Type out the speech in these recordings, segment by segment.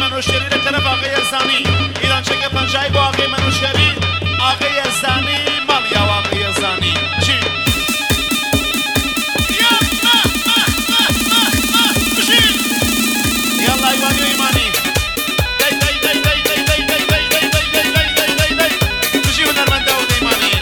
منوشری در طرف آقای یزدانی ایران چک پنجایی با آقای منوشری آقای یزدانی مالیا و آقای یزدانی چی؟ یالا ایوانی و ایمانی بشی هنرمند داود ایمانی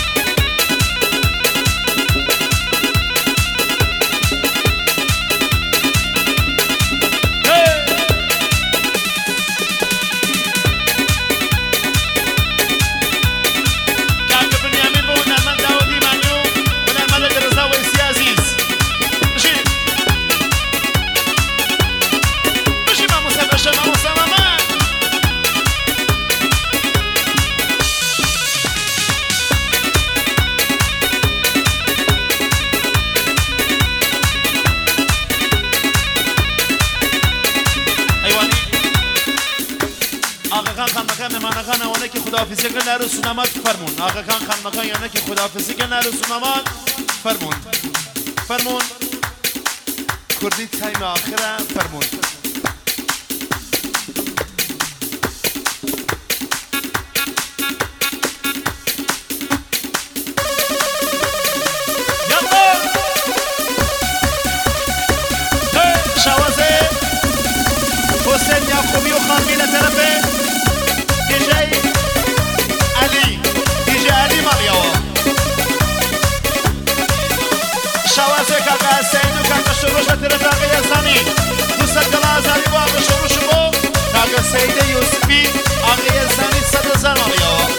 مهمانخان اوانه که خداحافظی کن نرو سونامات فرمون آقا خان خانمخان یانه که خداحافظی کن نرو سونامات فرمون کردی تایم آخره فرمون شوازه حسین یعقوبی و خانمی لطرفه دیجی علی مالیاوا شوازه کاکا سیدو کاکا شروش لطرف آقای یزدانی دوست کلا ازاری با آقا شروش بو کاکا سید یوسفی آقای یزدانی 100,000 مالیاوا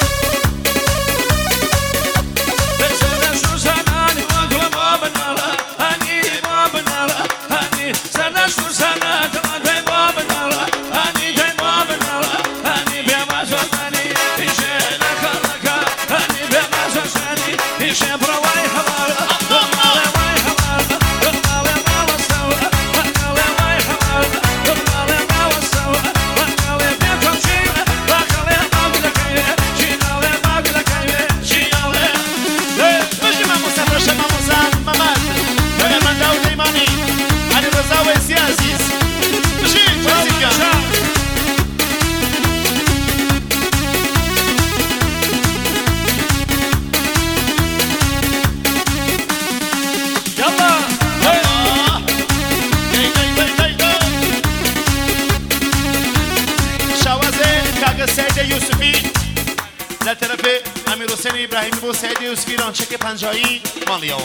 لطرف امیر حسین ابراهیمی با سعید یوسفی رانچک پنجایی مالیاوا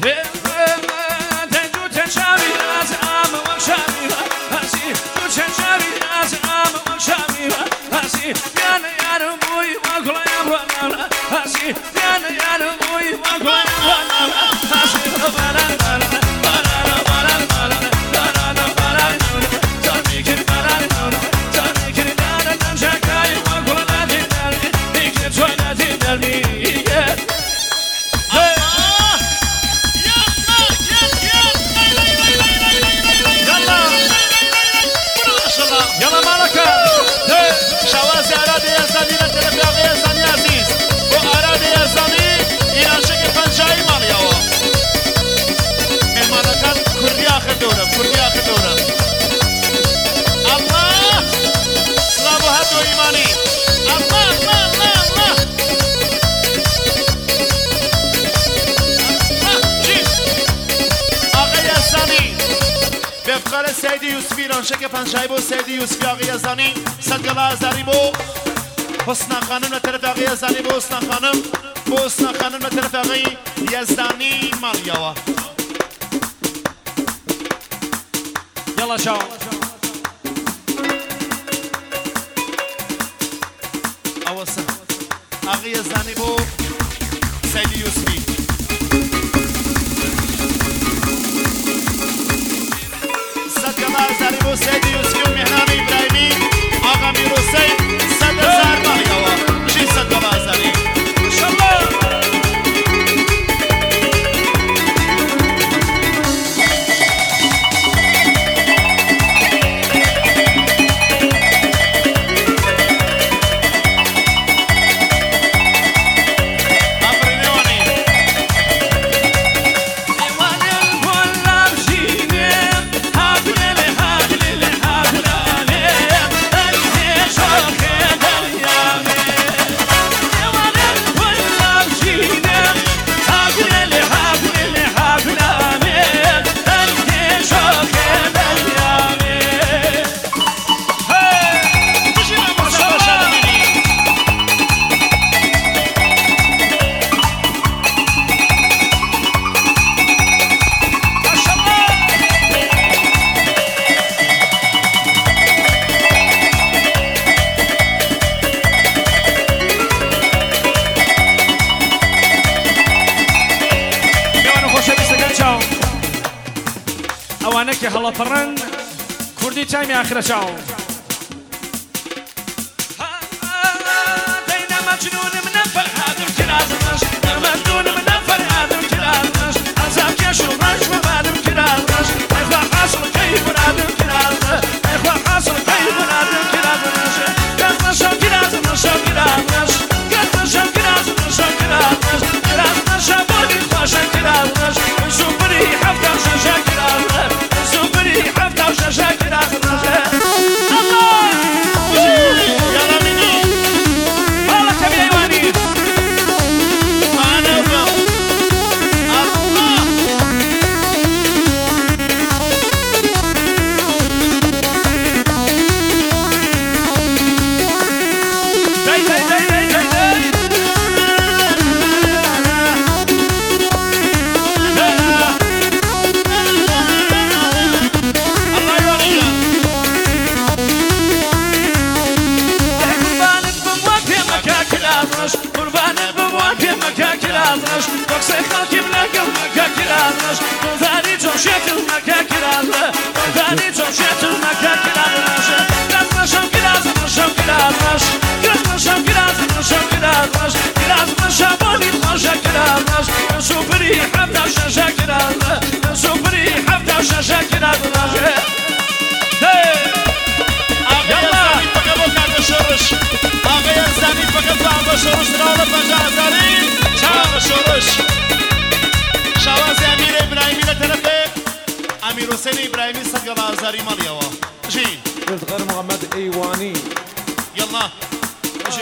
سعید یوسفی رانشک پنجایی با سعید یوسفی آقای یزدانی 100,000 بو حسنا خانم لطرف آقای یزدانی با حسنا خانم لطرف آقای یزدانی مالیاوا یلا شاو اوسا آقای یزدانی با سعید یوسفی ازاری با سید یوسفی و مهران ابراهیمی آقا امیر حسین 100,000 مالیاوا چی 100,000 انشالله جوانك هلا فرن كردي تايمي آخر شاو دينا مجنون من فرهاد الكرازنش مجنون من فرهاد الكرازنش عزام كيش ومش وبعد الكرازنش إخوة حاصل كيف وناد الكرازنش إخوة حاصل كيف وناد الكرازنش كرازنش كرازنش كرازنش كرازنش كرازنش كرازنش كرازنش بودي خوشة كرازنش سوبري حفظة وشاشة كرازنش سوبري حفظة وشاشة كرازنش الله يلا مني والله كم يواني معنا الله داي داي داي داي داي داي الله يوريك قربانك بموت في مكاكل عطرش بوكسي خالكي بلاقل مكاكل عطرش قرباني جوشيت المكاكل عطرش قرباني جوشيت المكاكل عطرش قربنا شوكي لازم شوكي عطرش قربنا شوكي لازم شوكي عطرش قربنا شابوني خوشك عطرش سوبري حفظة وشاشك عطرش سوبري حفظة وشاشك عطرش يلا بقى بوكار بشورش آقای زنی فقط زن بشورش راول پنجاه هزاری چند بشورش شواز امیر ابراهیمی لطرف امیر حسین ابراهیمی 100,000 مالی آوا جی قلت غير محمد ايواني يلا جی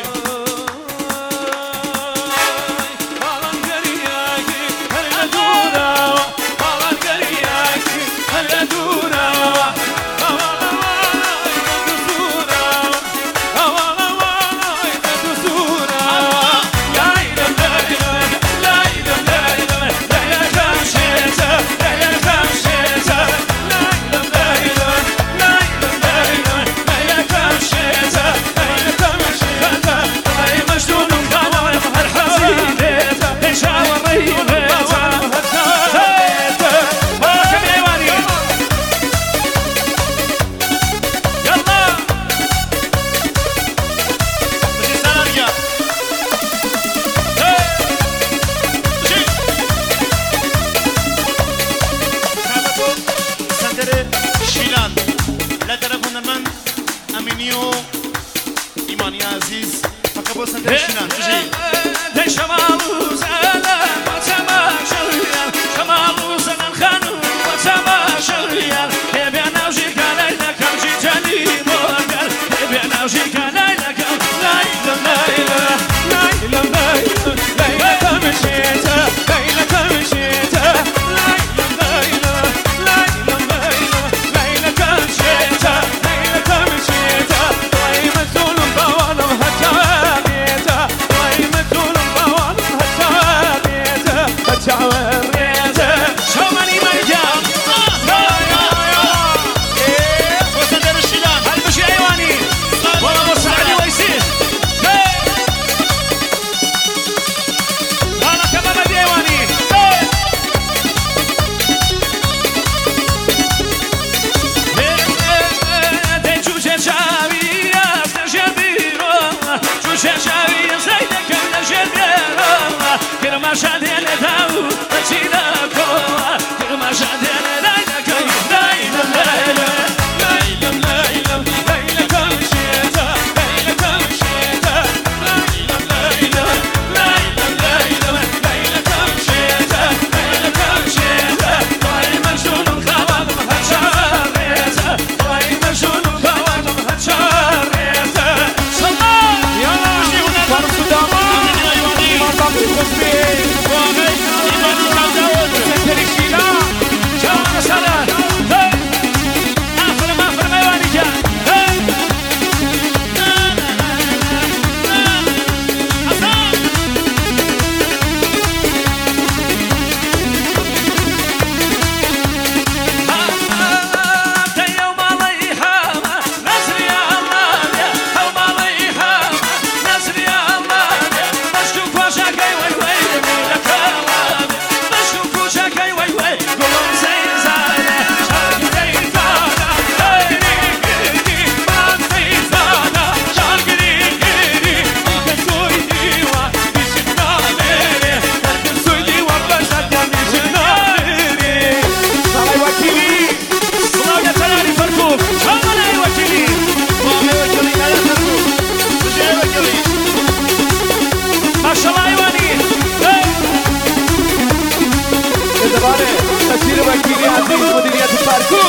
اردوانه تسیر وکیلی عزیز مدیریت پارکور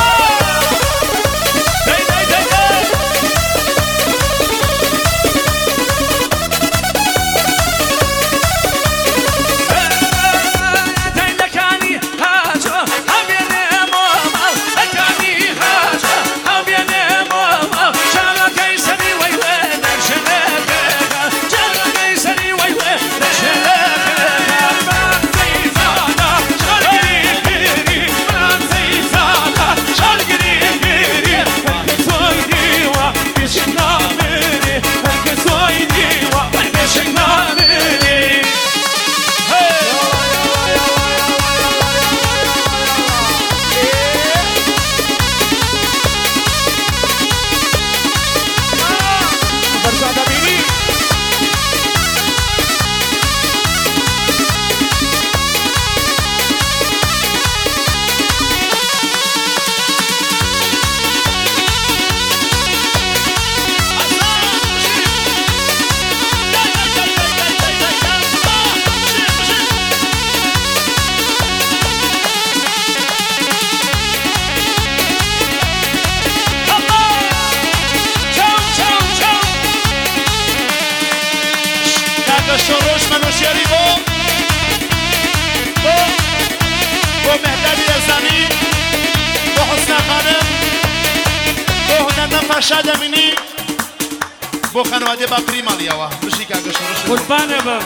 شاد مني بو خانواده باقری مالیاوه بشی که اگه شروع قربانه بم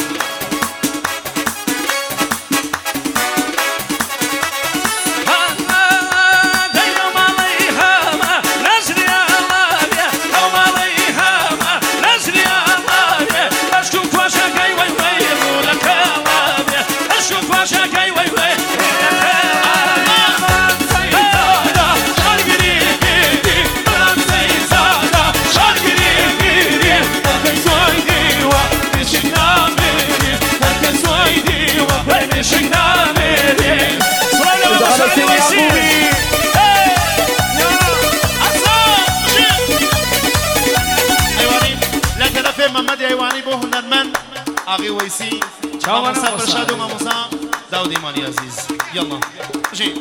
محمد ایوانی بو هنرمند آقای ویسی ماموسا فرشاد و ماموسا داود ایمانی عزیز یلا جی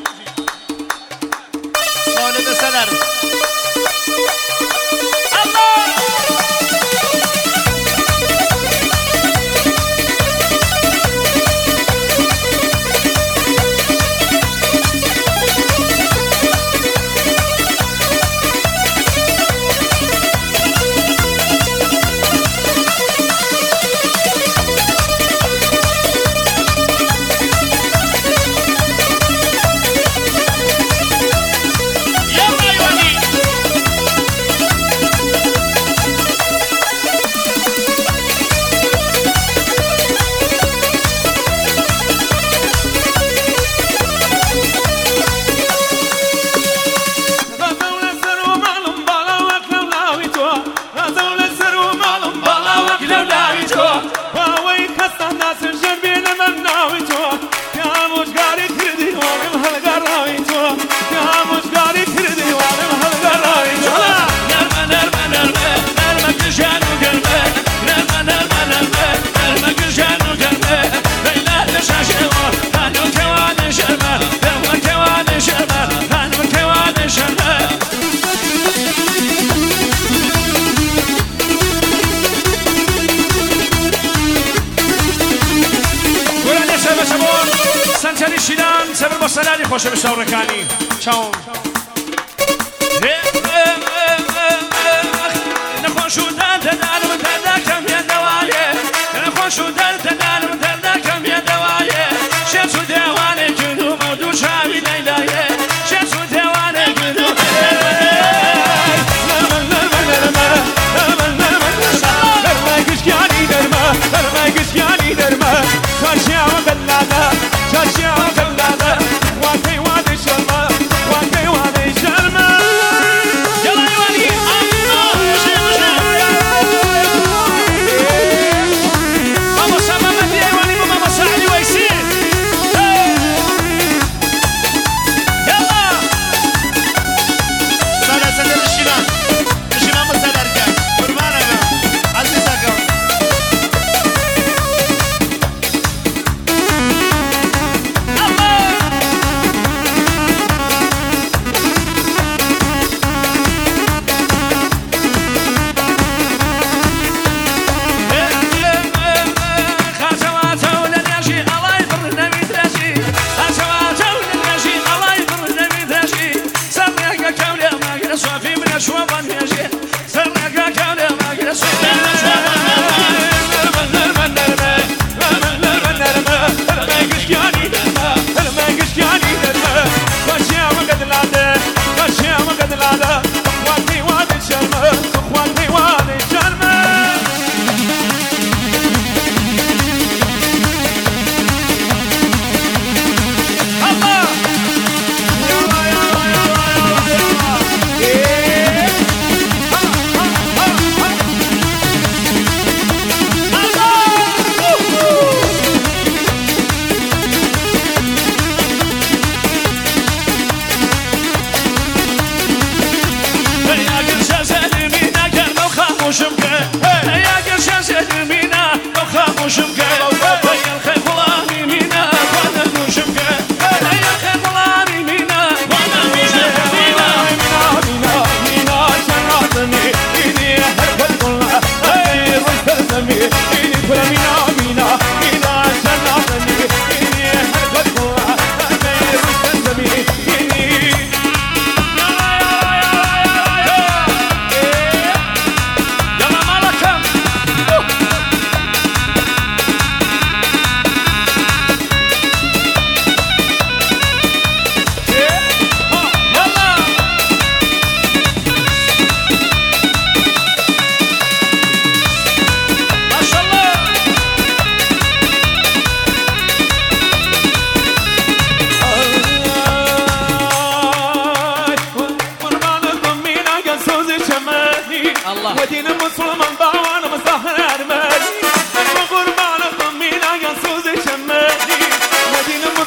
خالد سلر شیران سبر با سلاری خوش به شاورکانی چاون نخون شدن تدارم تدکم یه دوایه نخون شدن تدارم تدکم یه دوایه شمسو دیوانه کنو مودو شاوی لیلایه شمسو دیوانه کنو Vamos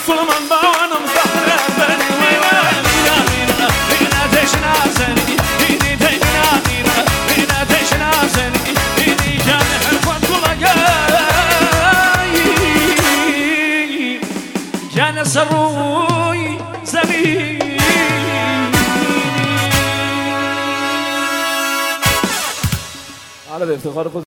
سلمان باوانم زهره زنی وینا وینا وینا وینا تشنا زنی وینا تشنا وینا وینا تشنا زنی وینا جان حرفت کلاگای جان سروی زمین حالا به افتخار خود